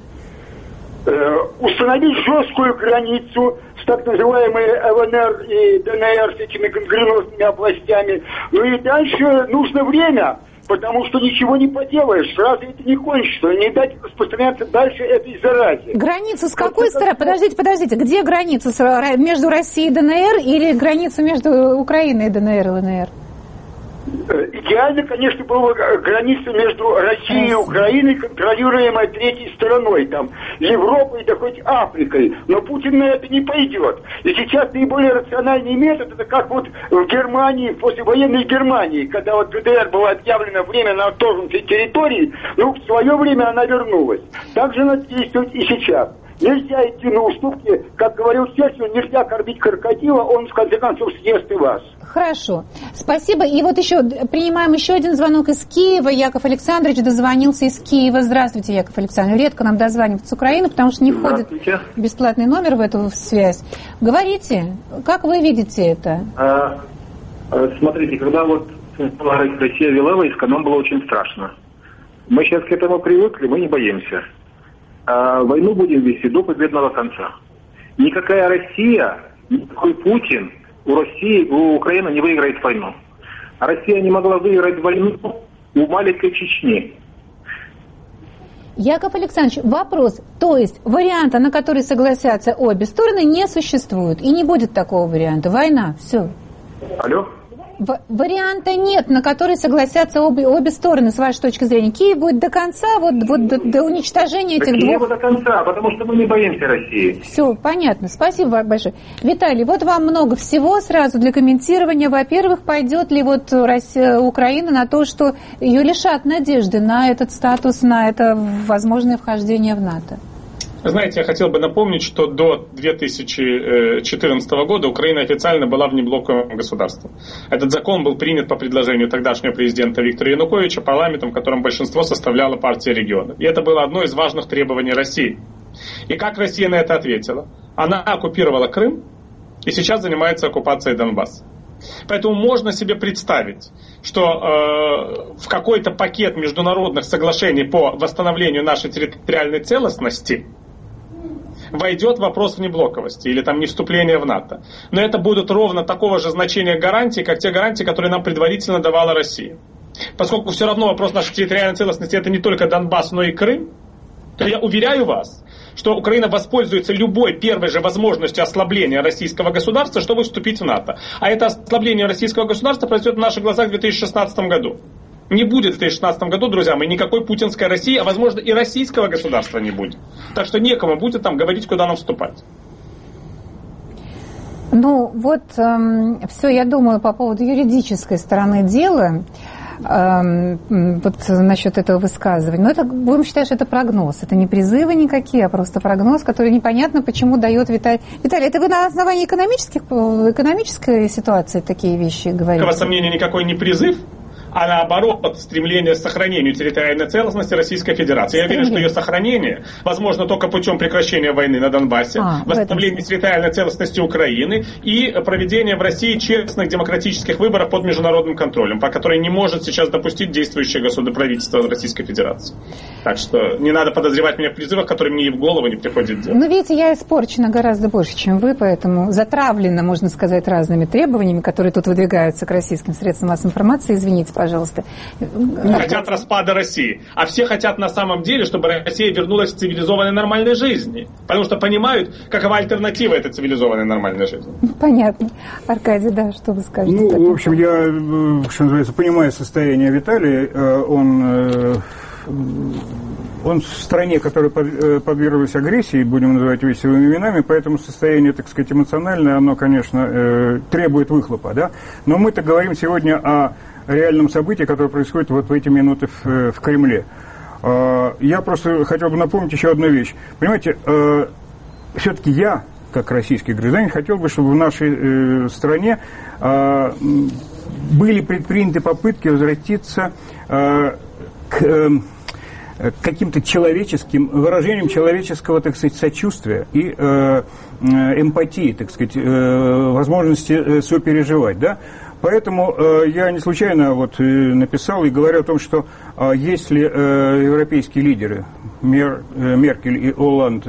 Установить жесткую границу с так называемой ЛНР и ДНР, с этими гангренозными областями. Ну и дальше нужно время, потому что ничего не поделаешь, сразу это не кончится, не дать распространяться дальше этой заразе. Границу с какой стороны? Подождите, где граница между Россией и ДНР или граница между Украиной и ДНР и ЛНР? Идеально, конечно, была граница между Россией и Украиной, контролируемая третьей стороной, там, Европой, да хоть Африкой. Но Путин на это не пойдет. И сейчас наиболее рациональный метод, это как вот в Германии, в послевоенной Германии, когда вот ГДР была объявлена временно отторгнутой территорией, ну, в свое время она вернулась. Так же надо действовать и сейчас. Нельзя идти на уступки. Как говорил Черчилль, нельзя кормить крокодила, он в конце концов съест и вас. Хорошо. Спасибо. И вот еще принимаем еще один звонок из Киева. Яков Александрович дозвонился из Киева. Здравствуйте, Яков Александрович. Редко нам дозванивают с Украины, потому что не входит бесплатный номер в эту связь. Говорите, как вы видите это? Смотрите, когда вот Россия вела войска, нам было очень страшно. Мы сейчас к этому привыкли, мы не боимся. Войну будем вести до победного конца. Никакая Россия, никакой Путин у Украины не выиграет войну. А Россия не могла выиграть войну у маленькой Чечни. Яков Александрович, вопрос. То есть варианта, на который согласятся обе стороны, не существует. И не будет такого варианта. Война. Все. Алло? Варианта нет, на который согласятся обе стороны, с вашей точки зрения. Киев будет до конца, до уничтожения этих двух... Киев до конца, потому что мы не боимся России. Все, понятно. Спасибо большое. Виталий, вот вам много всего сразу для комментирования. Во-первых, пойдет ли вот Украина на то, что ее лишат надежды на этот статус, на это возможное вхождение в НАТО? Знаете, я хотел бы напомнить, что до 2014 года Украина официально была внеблоковым государством. Этот закон был принят по предложению тогдашнего президента Виктора Януковича парламентом, в котором большинство составляла партия регионов. И это было одно из важных требований России. И как Россия на это ответила? Она оккупировала Крым и сейчас занимается оккупацией Донбасса. Поэтому можно себе представить, что в какой-то пакет международных соглашений по восстановлению нашей территориальной целостности войдет вопрос внеблоковости или там не вступления в НАТО. Но это будут ровно такого же значения гарантии, как те гарантии, которые нам предварительно давала Россия. Поскольку все равно вопрос нашей территориальной целостности это не только Донбасс, но и Крым, то я уверяю вас, что Украина воспользуется любой первой же возможностью ослабления российского государства, чтобы вступить в НАТО. А это ослабление российского государства произойдет в наших глазах в 2016 году. Не будет в 2016 году, друзья мои, никакой путинской России, а возможно и российского государства не будет. Так что некому будет там говорить, куда нам вступать. Ну вот все, я думаю, по поводу юридической стороны дела. Вот насчет этого высказывания. Но это, будем считать, что это прогноз. Это не призывы никакие, а просто прогноз, который непонятно, почему дает Виталий. Виталий, это вы на основании экономической ситуации такие вещи говорите? Никакого сомнения, никакой не призыв, а наоборот стремление к сохранению территориальной целостности Российской Федерации. Я уверен, что ее сохранение возможно только путем прекращения войны на Донбассе, восстановления территориальной целостности Украины и проведения в России честных демократических выборов под международным контролем, по которой не может сейчас допустить действующее правительство Российской Федерации. Так что не надо подозревать меня в призывах, которые мне и в голову не приходят делать. Ну, видите, я испорчена гораздо больше, чем вы, поэтому затравлена, можно сказать, разными требованиями, которые тут выдвигаются к российским средствам массовой информации. Извините, пожалуйста. Хотят распада России. А все хотят на самом деле, чтобы Россия вернулась к цивилизованной нормальной жизни. Потому что понимают, какова альтернатива этой цивилизованной нормальной жизни. Понятно. Аркадий, да, что вы скажете? Ну, в общем, я, что называется, понимаю состояние Виталия. Он в стране, которая подверглась агрессии, будем называть вещи своими именами, поэтому состояние, так сказать, эмоциональное, оно, конечно, требует выхлопа, да. Но мы-то говорим сегодня о реальном событии, которое происходит вот в эти минуты в Кремле. Я просто хотел бы напомнить еще одну вещь. Понимаете, все-таки я, как российский гражданин, хотел бы, чтобы в нашей стране были предприняты попытки возвратиться к каким-то человеческим выражением человеческого, так сказать, сочувствия и эмпатии, так сказать, возможности сопереживать, да. Поэтому я не случайно вот написал и говорю о том, что если европейские лидеры Меркель и Олланд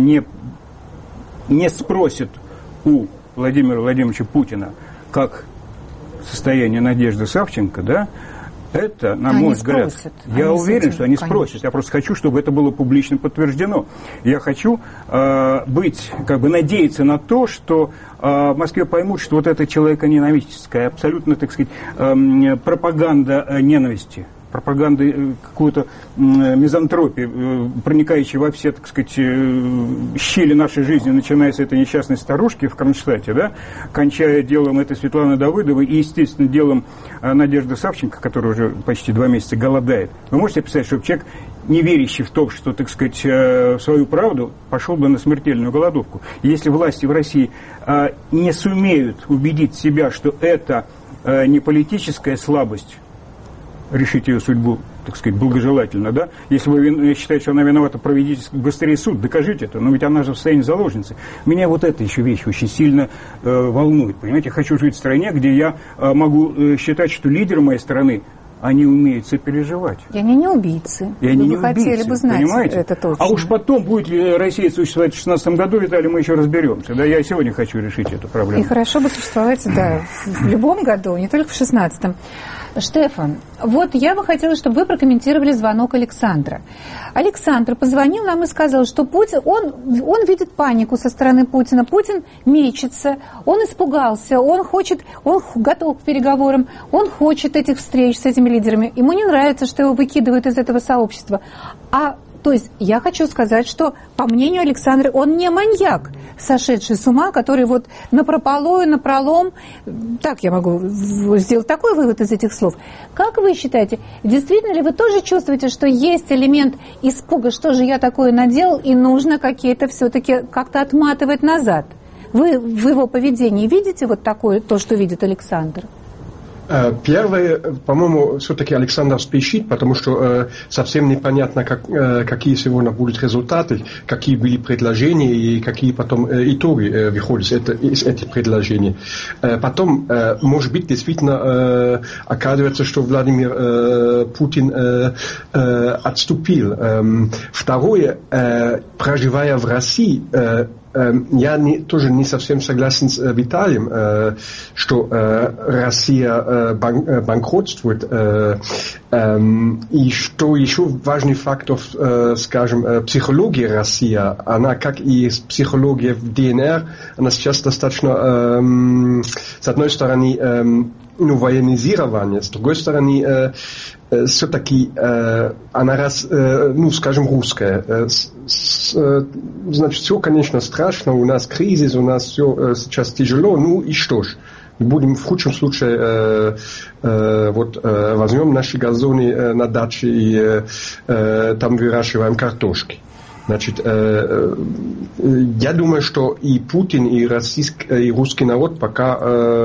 не спросят у Владимира Владимировича Путина, как состояние Надежды Савченко, да, это, на мой взгляд, я уверен, что они спросят. Я просто хочу, чтобы это было публично подтверждено. Я хочу надеяться на то, что в Москве поймут, что вот эта человеконенавистическая, абсолютно, так сказать, пропаганда ненависти, пропаганды какой-то мизантропии, проникающей во все, так сказать, щели нашей жизни, начиная с этой несчастной старушки в Кронштадте, да, кончая делом этой Светланы Давыдовой и, естественно, делом Надежды Савченко, которая уже почти 2 месяца голодает. Вы можете представить, что человек, не верящий в то, что, так сказать, свою правду, пошел бы на смертельную голодовку. Если власти в России не сумеют убедить себя, что это не политическая слабость, решить ее судьбу, так сказать, благожелательно, да? Если вы считаете, что она виновата, проведите быстрее суд, докажите это, но ведь она же в состоянии заложницы. Меня вот эта еще вещь очень сильно волнует, понимаете? Я хочу жить в стране, где я могу считать, что лидеры моей страны, они умеют сопереживать. И они не убийцы. И они не хотели убийцы, бы знать, понимаете? Это точно. А уж потом, будет ли Россия существовать в 2016 году, Виталий, мы еще разберемся. Да, я сегодня хочу решить эту проблему. И хорошо бы существовать, да, в любом году, не только в 2016. Штефан, вот я бы хотела, чтобы вы прокомментировали звонок Александра. Александр позвонил нам и сказал, что Путин, он видит панику со стороны Путина. Путин мечется, он испугался, он готов к переговорам, он хочет этих встреч с этими лидерами. Ему не нравится, что его выкидывают из этого сообщества. То есть я хочу сказать, что, по мнению Александра, он не маньяк, сошедший с ума, который вот напролом, так я могу сделать такой вывод из этих слов. Как вы считаете, действительно ли вы тоже чувствуете, что есть элемент испуга, что же я такое наделал, и нужно какие-то все-таки как-то отматывать назад? Вы в его поведении видите вот такое, то, что видит Александр? Первое, по-моему, все-таки Александр спешит, потому что совсем непонятно, какие сегодня будут результаты, какие были предложения и какие потом итоги выходят из этих предложений. Потом, может быть, действительно оказывается, что Владимир Путин отступил. Второе, проживая в России, я тоже не совсем согласен с Виталием, что Россия банкротствует. И что еще важный фактор, скажем, психология России, она, как и психология в ДНР, она сейчас достаточно, с одной стороны, военизирование, с другой стороны, все-таки она, скажем, русская. Значит, все, конечно, страшно, у нас кризис, у нас все сейчас тяжело, и что ж. Будем в худшем случае возьмем наши газоны на даче и там выращиваем картошки. Значит, я думаю, что и Путин, и русский народ пока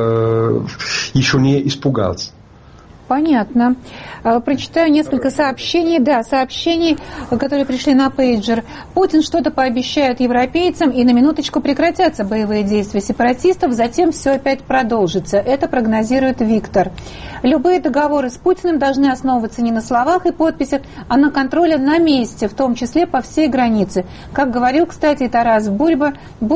еще не испугался. Понятно. Прочитаю несколько сообщений. Да, сообщений, которые пришли на пейджер. Путин что-то пообещает европейцам, и на минуточку прекратятся боевые действия сепаратистов, затем все опять продолжится. Это прогнозирует Виктор. Любые договоры с Путиным должны основываться не на словах и подписях, а на контроле на месте, в том числе по всей границе. Как говорил, кстати, Тарас Бульба,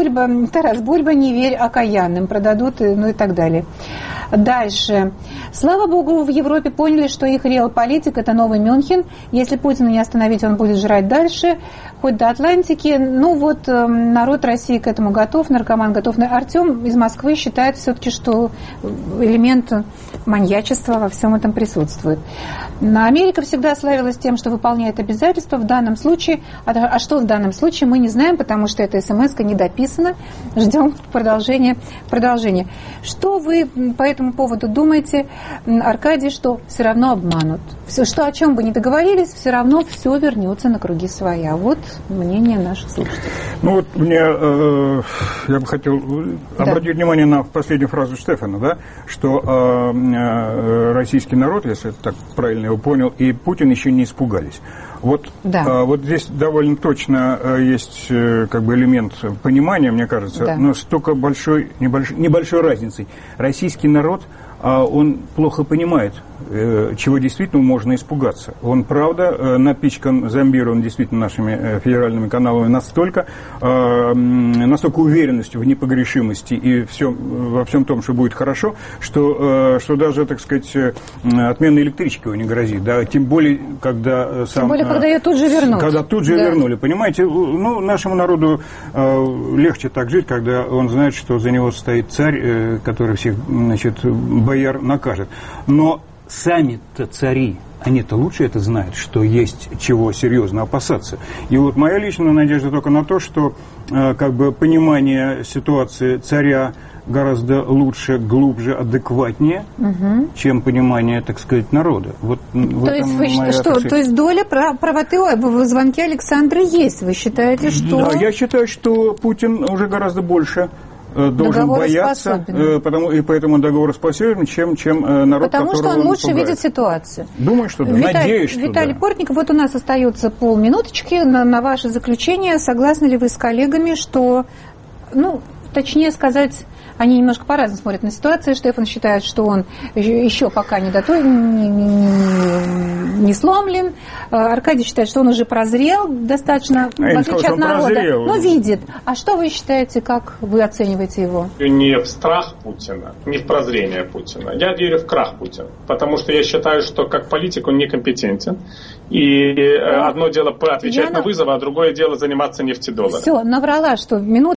не верь окаянным, продадут, и так далее. Дальше. Слава богу, в Европе поняли, что их реал-политик – это новый Мюнхен. Если Путина не остановить, он будет жрать дальше, хоть до Атлантики. Народ России к этому готов, наркоман готов. Артем из Москвы считает все-таки, что элемент маньячества во всем этом присутствует. Америка всегда славилась тем, что выполняет обязательства в данном случае. А что в данном случае, мы не знаем, потому что эта смс-ка не дописана. Ждем продолжения. Что вы по этому поводу думаете, Аркадий, что все равно обманут? Что о чем бы ни договорились, все равно все вернется на круги своя. Вот мнение наших слушателей. Я бы хотел обратить внимание на последнюю фразу Штефана, да, что российский народ, если я так правильно его понял, и Путин еще не испугались. Вот здесь довольно точно есть элемент понимания, мне кажется, но с только небольшой разницей. Российский народ, он плохо понимает, чего действительно можно испугаться. Он, правда, напичкан, зомбирован действительно нашими федеральными каналами настолько уверенностью в непогрешимости и во всем том, что будет хорошо, что даже, так сказать, отмена электрички его не грозит. Да? Тем более, когда ее тут же вернут. Когда тут же вернули. Понимаете, нашему народу легче так жить, когда он знает, что за него стоит царь, который всех, бояр накажет. Но сами-то цари, они-то лучше это знают, что есть чего серьезно опасаться. И вот моя личная надежда только на то, что как бы понимание ситуации царя гораздо лучше, глубже, адекватнее, чем понимание, так сказать, народа. Вот то есть доля правоты в звонке Александра есть. Вы считаете, что... Да, я считаю, что Путин уже гораздо больше должен бояться, и поэтому договороспособен, чем народ, потому что он лучше видит ситуацию. Думаю, что да. Надеюсь, что Виталий Портников, вот у нас остается полминуточки на ваше заключение. Согласны ли вы с коллегами, что, точнее сказать, они немножко по-разному смотрят на ситуацию. Штефан считает, что он еще пока не сломлен. Аркадий считает, что он уже прозрел достаточно, в отличие от народа, но видит. А что вы считаете, как вы оцениваете его? Не в страх Путина, не в прозрение Путина. Я верю в крах Путина, потому что я считаю, что как политик он некомпетентен. И одно дело отвечать на вызовы, а другое дело заниматься нефтедолларом. Все, наврала, что минута.